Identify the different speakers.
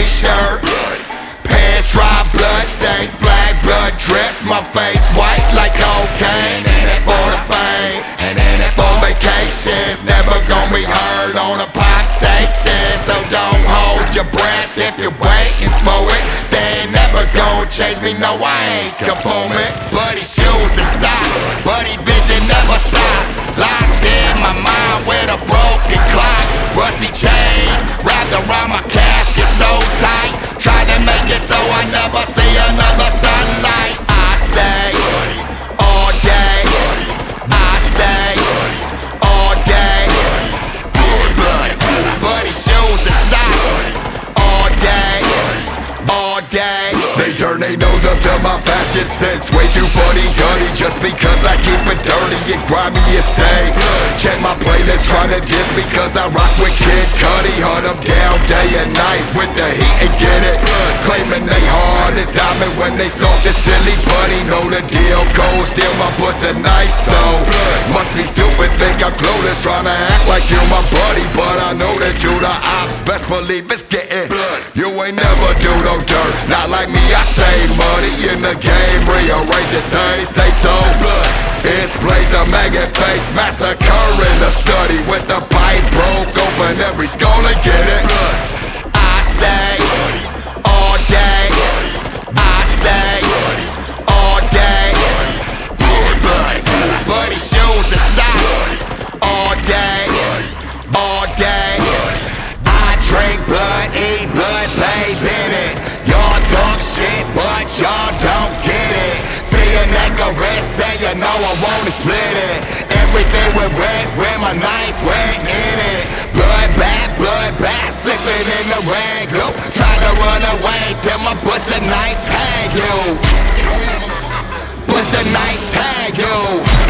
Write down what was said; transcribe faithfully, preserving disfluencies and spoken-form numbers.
Speaker 1: t-shirt. Pants dry, blood stains, black blood drips. My face white like cocaine. For the fame, for vacations, never gonna be heard on a pop station. So don't hold your breath if you're waiting for it. They ain't never gonna change me, no I ain't conforming. Bloody shoes and socks, bloody vision never stops. Locked in my mind with a broken clock. Rusty chains wrapped around my casket so tight. Tried to make it so I never see another sunlight. I stay all day, I stay all day. Bloody shoes and socks, all day, all day.
Speaker 2: They turn their nose up to my fashion sense. Way too funny, dirty, just because I keep it dirty and grimy and stay. Check my playlist, tryna diss because I rock with Kid Cudi. Hunt them down day and night with the heat and get it. Claiming they hard as diamond when they soft as silly buddy. Know the deal goes, still my pussy nice so must be stupid, think I'm clueless, tryna act like you're my buddy. But I know that you the ops, best believe it's getting. You ain't never do no dirt, not like me, I stay muddy in the game, rearranging things, stay so blood. It's blaze a maggot face, massacre in the study with the pipe broke open every skull and get it.
Speaker 1: I stay all day, I stay all day. Bloody shoes and socks, all day, all day. I drink blood, eat blood, bathe in it. Y'all talk shit, but y'all don't get it. See a neck of red, say you know I wanna split it. Everything went red when my knife went in it. Blood bath, blood bath, slipping in the rag. Go, try to run away till my put tonight tag you. Put tonight tag you.